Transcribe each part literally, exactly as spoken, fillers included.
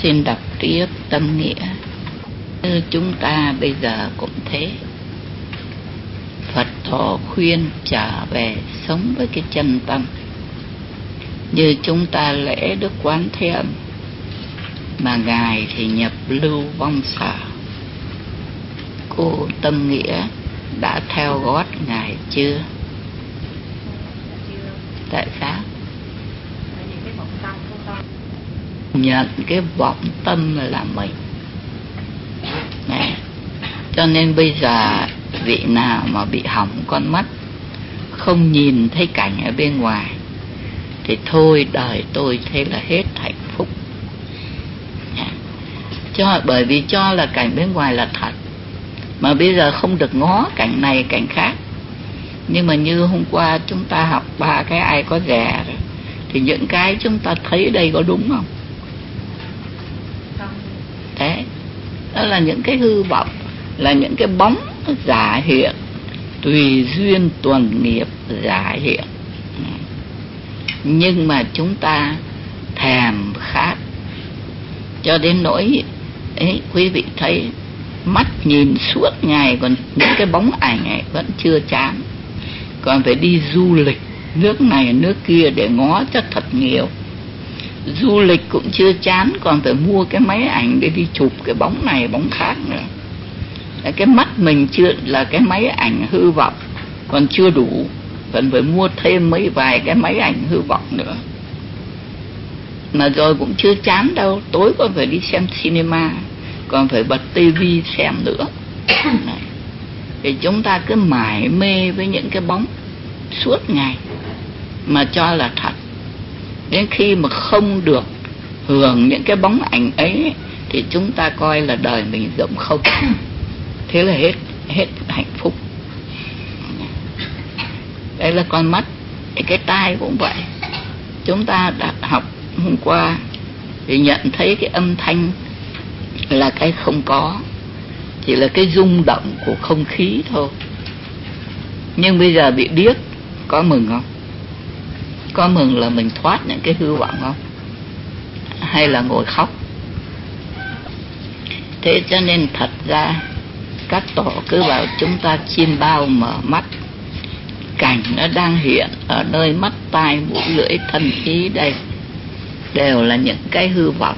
Xin đọc tiếp tâm nghĩa. Như chúng ta bây giờ cũng thế. Phật tổ khuyên trở về sống với cái chân tâm. Như chúng ta lễ Đức Quán Thế Âm, mà Ngài thì nhập lưu vong sở. Cô tâm nghĩa đã theo gót Ngài chưa? Tại sao? Nhận cái vọng tâm là mình. Này, cho nên bây giờ vị nào mà bị hỏng con mắt, không nhìn thấy cảnh ở bên ngoài, thì thôi đời tôi thế là hết hạnh phúc. Cho, bởi vì cho là cảnh bên ngoài là thật, mà bây giờ không được ngó cảnh này cảnh khác. Nhưng mà như hôm qua chúng ta học ba cái ai có rẻ rồi, thì những cái chúng ta thấy đây có đúng không? Thế đó là những cái hư vọng, là những cái bóng giả hiện, tùy duyên tuần nghiệp giả hiện. Nhưng mà chúng ta thèm khát cho đến nỗi ấy, quý vị thấy mắt nhìn suốt ngày, còn những cái bóng ảnh ấy vẫn chưa chán, còn phải đi du lịch nước này nước kia để ngó cho thật nhiều. Du lịch cũng chưa chán, còn phải mua cái máy ảnh để đi chụp cái bóng này bóng khác nữa. Cái mắt mình chưa là cái máy ảnh hư vọng, còn chưa đủ, còn phải mua thêm mấy vài cái máy ảnh hư vọng nữa. Mà rồi cũng chưa chán đâu, tối còn phải đi xem cinema, còn phải bật tivi xem nữa. Thì chúng ta cứ mải mê với những cái bóng suốt ngày mà cho là thật. Đến khi mà không được hưởng những cái bóng ảnh ấy thì chúng ta coi là đời mình rỗng không. Thế là hết hết hạnh phúc. Đây là con mắt. Cái tai cũng vậy. Chúng ta đã học hôm qua thì nhận thấy cái âm thanh là cái không có, chỉ là cái rung động của không khí thôi. Nhưng bây giờ bị điếc, có mừng không? Có mừng là mình thoát những cái hư vọng không? Hay là ngồi khóc? Thế cho nên thật ra các tổ cứ bảo chúng ta chiêm bao mở mắt, cảnh nó đang hiện ở nơi mắt tai mũi lưỡi thân ý đây đều là những cái hư vọng.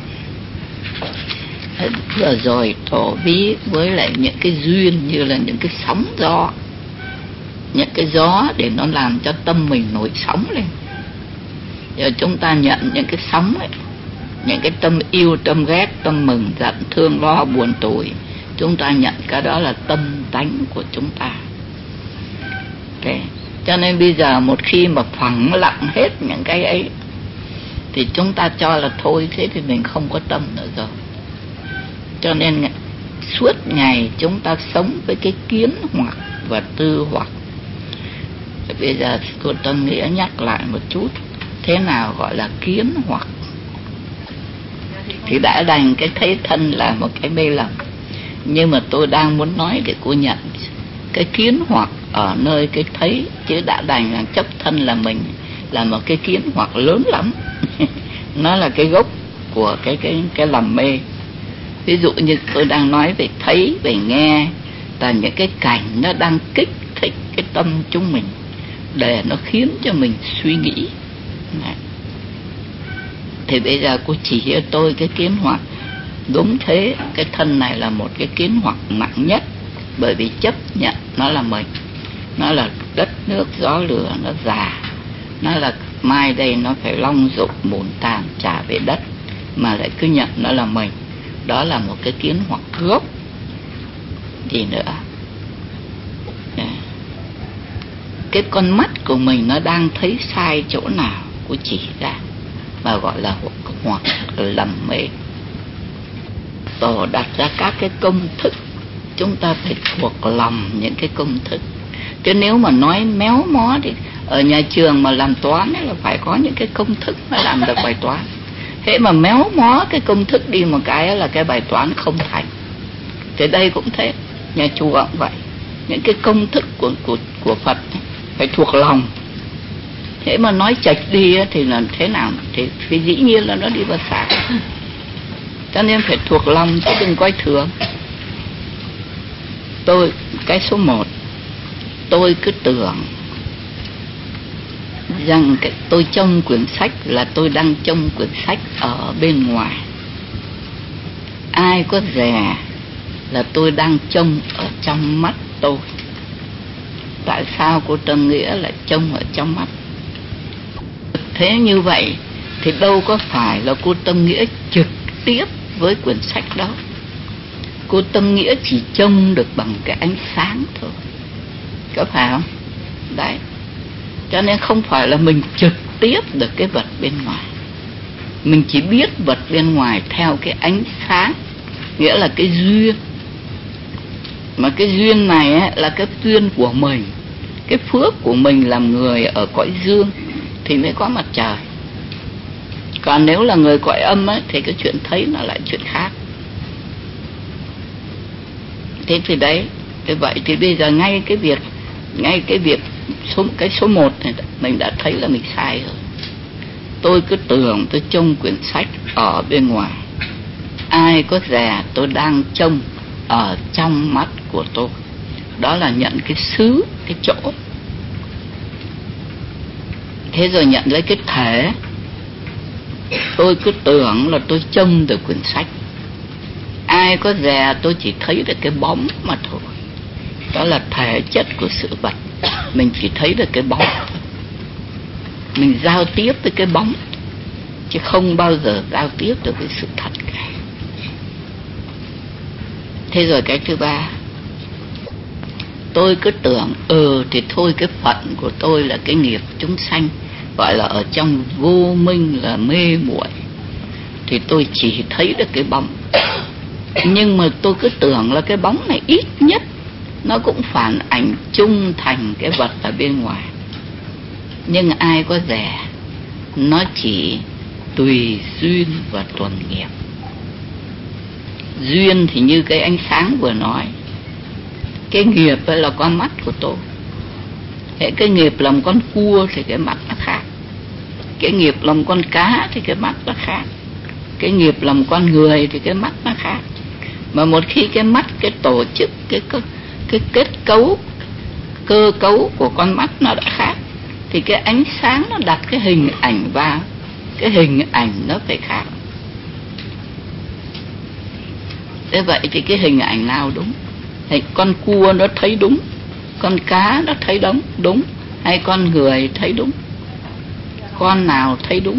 Vừa rồi tổ ví với lại những cái duyên như là những cái sóng gió, những cái gió để nó làm cho tâm mình nổi sóng lên. Giờ chúng ta nhận những cái sóng ấy, những cái tâm yêu, tâm ghét, tâm mừng, giận, thương, lo, buồn, tủi, chúng ta nhận cái đó là tâm tánh của chúng ta. Thế cho nên bây giờ một khi mà phẳng lặng hết những cái ấy thì chúng ta cho là thôi, thế thì mình không có tâm nữa rồi. Cho nên suốt ngày chúng ta sống với cái kiến hoặc và tư hoặc. Bây giờ cô Tâm Nghĩa nhắc lại một chút, thế nào gọi là kiến hoặc? Thì đã đành cái thấy thân là một cái mê lầm, nhưng mà tôi đang muốn nói để cô nhận cái kiến hoặc ở nơi cái thấy, chứ đã đành là chấp thân là mình là một cái kiến hoặc lớn lắm. Nó là cái gốc của cái cái cái lầm mê. Ví dụ như tôi đang nói về thấy, về nghe, là những cái cảnh nó đang kích thích cái tâm chúng mình để nó khiến cho mình suy nghĩ. Này. Thì bây giờ cô chỉ cho tôi cái kiến hoặc. Đúng thế, cái thân này là một cái kiến hoặc nặng nhất, bởi vì chấp nhận nó là mình. Nó là đất nước gió lửa, nó già, nó là mai đây nó phải long dục mùn tàn trả về đất, mà lại cứ nhận nó là mình. Đó là một cái kiến hoặc gốc. Gì nữa? Cái con mắt của mình nó đang thấy sai chỗ nào, cô chỉ ra, mà gọi là hoặc lầm mê. Tổ đặt ra các cái công thức, chúng ta phải thuộc lòng những cái công thức. Chứ nếu mà nói méo mó thì ở nhà trường mà làm toán ấy là phải có những cái công thức mới làm được bài toán. Thế mà méo mó cái công thức đi một cái là cái bài toán không thành. Thế đây cũng thế, nhà chùa cũng vậy. Những cái công thức của của của Phật ấy, phải thuộc lòng. Thế mà nói chệch đi thì là thế nào? Thì, thì dĩ nhiên là nó đi vào sai. Cho nên phải thuộc lòng chứ đừng coi thường. Tôi, cái số một, tôi cứ tưởng rằng cái tôi trông quyển sách là tôi đang trông quyển sách ở bên ngoài. Ai có dè là tôi đang trông ở trong mắt tôi. Tại sao cô Tâm Nghĩa lại trông ở trong mắt? Thế như vậy thì đâu có phải là cô Tâm Nghĩa trực tiếp với quyển sách đó. Cô Tâm Nghĩa chỉ trông được bằng cái ánh sáng thôi, có phải không? Đấy, cho nên không phải là mình trực tiếp được cái vật bên ngoài. Mình chỉ biết vật bên ngoài theo cái ánh sáng, nghĩa là cái duyên. Mà cái duyên này ấy, là cái duyên của mình, cái phước của mình làm người ở cõi dương thì mới có mặt trời. Còn nếu là người cõi âm ấy, thì cái chuyện thấy nó lại chuyện khác. Thế thì đấy, thế vậy thì bây giờ ngay cái việc ngay cái việc số cái số một này mình đã thấy là mình sai rồi. Tôi cứ tưởng tôi trông quyển sách ở bên ngoài. Ai có dè tôi đang trông ở trong mắt của tôi. Đó là nhận cái xứ, cái chỗ. Thế rồi nhận lấy cái thể. Tôi cứ tưởng là tôi trông được quyển sách. Ai có dè tôi chỉ thấy được cái bóng mà thôi. Đó là thể chất của sự vật. Mình chỉ thấy được cái bóng thôi. Mình giao tiếp với cái bóng, chứ không bao giờ giao tiếp được với sự thật cả. Thế rồi cái thứ ba, tôi cứ tưởng ừ thì thôi cái phận của tôi là cái nghiệp chúng sanh, gọi là ở trong vô minh là mê muội, thì tôi chỉ thấy được cái bóng. Nhưng mà tôi cứ tưởng là cái bóng này ít nhất nó cũng phản ảnh chung thành cái vật ở bên ngoài. Nhưng ai có dè, nó chỉ tùy duyên và tuần nghiệp. Duyên thì như cái ánh sáng vừa nói. Cái nghiệp là con mắt của tôi. Thế cái nghiệp làm con cua thì cái mắt nó khác. Cái nghiệp làm con cá thì cái mắt nó khác. Cái nghiệp làm con người thì cái mắt nó khác. Mà một khi cái mắt, cái tổ chức, cái, cái kết cấu, cơ cấu của con mắt nó đã khác, thì cái ánh sáng nó đặt cái hình ảnh vào, cái hình ảnh nó phải khác. Thế vậy thì cái hình ảnh nào đúng? Thì con cua nó thấy đúng, con cá nó thấy đúng, đúng, hay con người thấy đúng? Con nào thấy đúng?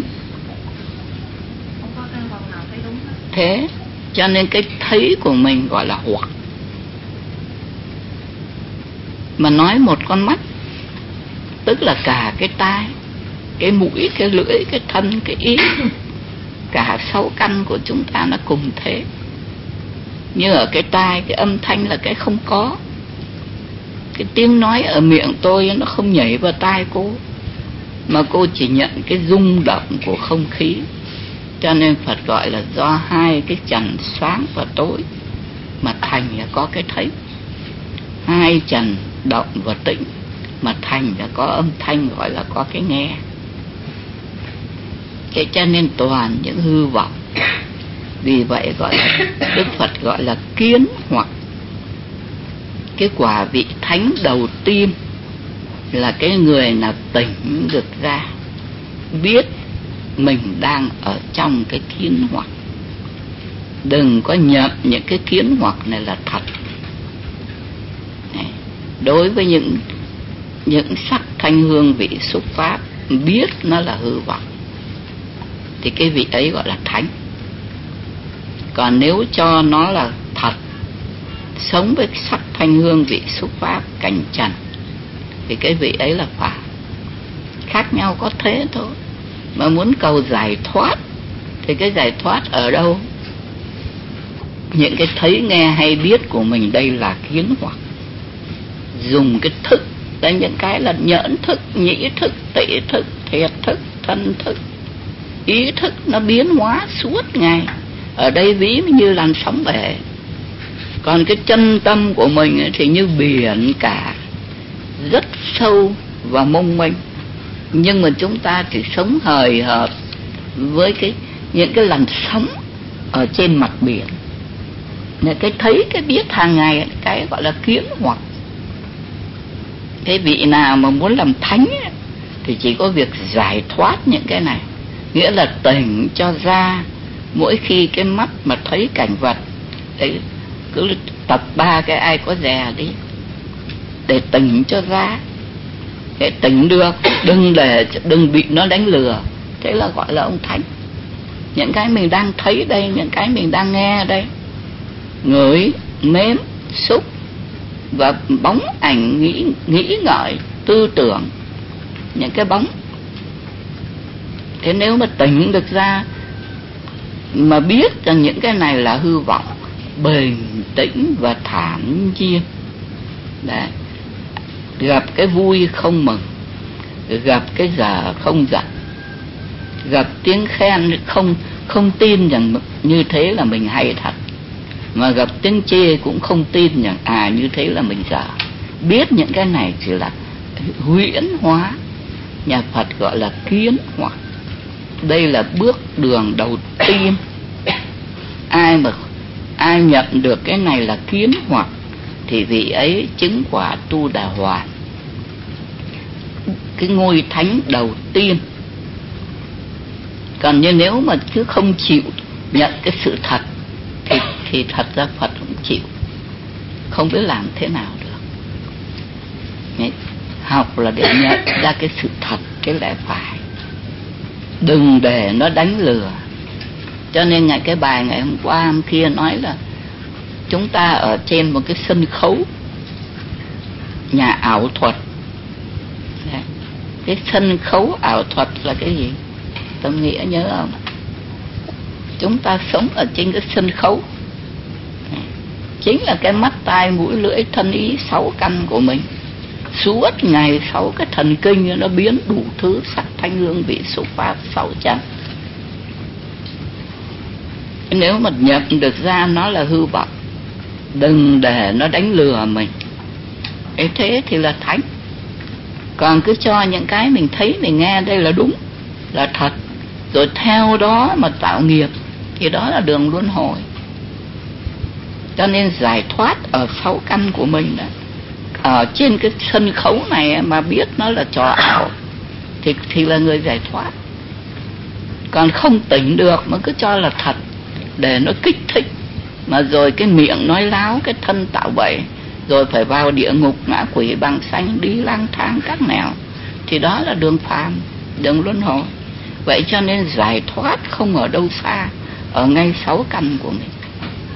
Thế cho nên cái thấy của mình gọi là hoặc. Mà nói một con mắt tức là cả cái tai, cái mũi, cái lưỡi, cái thân, cái ý, cả sáu căn của chúng ta nó cùng thế. Như ở cái tai, cái âm thanh là cái không có. Cái tiếng nói ở miệng tôi nó không nhảy vào tai cô, mà cô chỉ nhận cái rung động của không khí. Cho nên Phật gọi là do hai cái trần sáng và tối mà thành là có cái thấy. Hai trần động và tĩnh mà thành là có âm thanh, gọi là có cái nghe. Thế cho nên toàn những hư vọng. Vì vậy gọi là Đức Phật gọi là kiến hoặc. Cái quả vị thánh đầu tiên là cái người nào tỉnh được ra, biết mình đang ở trong cái kiến hoặc. Đừng có nhận những cái kiến hoặc này là thật. Này, đối với những những sắc thanh hương vị xúc pháp, biết nó là hư vọng, thì cái vị ấy gọi là thánh. Còn nếu cho nó là thật, sống với sắc thanh hương vị xúc pháp cảnh trần, thì cái vị ấy là phàm. Khác nhau có thế thôi. Mà muốn cầu giải thoát thì cái giải thoát ở đâu? Những cái thấy nghe hay biết của mình đây là kiến hoặc. Dùng cái thức, đây những cái là nhẫn thức, nhĩ thức, tị thức, thiệt thức, thân thức, ý thức nó biến hóa suốt ngày. Ở đây ví như làn sóng bể. Còn cái chân tâm của mình thì như biển cả, rất sâu và mông mênh. Nhưng mà chúng ta chỉ sống hời hợt với cái những cái làn sóng ở trên mặt biển. Nên cái thấy cái biết hàng ngày, cái gọi là kiến hoặc. Cái vị nào mà muốn làm thánh ấy, thì chỉ có việc giải thoát những cái này, nghĩa là tỉnh cho ra mỗi khi cái mắt mà thấy cảnh vật đấy, cứ tập ba cái ai có dè đi để tỉnh cho ra, để tỉnh được, đừng để đừng bị nó đánh lừa. Thế là gọi là ông thánh. Những cái mình đang thấy đây, những cái mình đang nghe đây, ngửi, nếm, xúc và bóng ảnh nghĩ nghĩ ngợi, tư tưởng, những cái bóng. Thế nếu mà tỉnh được ra mà biết rằng những cái này là hư vọng, bình tĩnh và thản nhiên. Đấy. Gặp cái vui không mừng, gặp cái dở không giận, gặp tiếng khen không không tin rằng như thế là mình hay thật, mà gặp tiếng chê cũng không tin rằng à như thế là mình dở. Biết những cái này chỉ là huyễn hóa, nhà Phật gọi là kiến hoặc. Đây là bước đường đầu tiên. Ai mà ai nhận được cái này là kiến hoặc thì vị ấy chứng quả Tu Đà Hoàn, cái ngôi thánh đầu tiên. Còn như nếu mà cứ không chịu nhận cái sự thật thì, thì thật ra Phật không chịu, không biết làm thế nào được. Đấy. Học là để nhận ra cái sự thật, cái lẽ phải, đừng để nó đánh lừa. Cho nên ngày cái bài ngày hôm qua hôm kia nói là chúng ta ở trên một cái sân khấu nhà ảo thuật. Đấy. Cái sân khấu ảo thuật là cái gì? Tâm Nghĩa nhớ không? Chúng ta sống ở trên cái sân khấu. Đấy. Chính là cái mắt, tai, mũi, lưỡi, thân, ý, sáu căn của mình. Suốt ngày sáu cái thần kinh nó biến đủ thứ sắc thanh hương vị xúc pháp sáu chân. Nếu mà nhận được ra nó là hư vọng, đừng để nó đánh lừa mình. Thế thế thì là thánh. Còn cứ cho những cái mình thấy mình nghe đây là đúng, là thật, rồi theo đó mà tạo nghiệp, thì đó là đường luân hồi. Cho nên giải thoát ở sáu căn của mình đó. Ở trên cái sân khấu này mà biết nó là trò ảo thì, thì là người giải thoát. Còn không tỉnh được mà cứ cho là thật để nó kích thích, mà rồi cái miệng nói láo, cái thân tạo bậy, rồi phải vào địa ngục ngã quỷ bằng xanh, đi lang thang các nẻo, thì đó là đường phàm, đường luân hồi. Vậy cho nên giải thoát không ở đâu xa, ở ngay sáu căn của mình.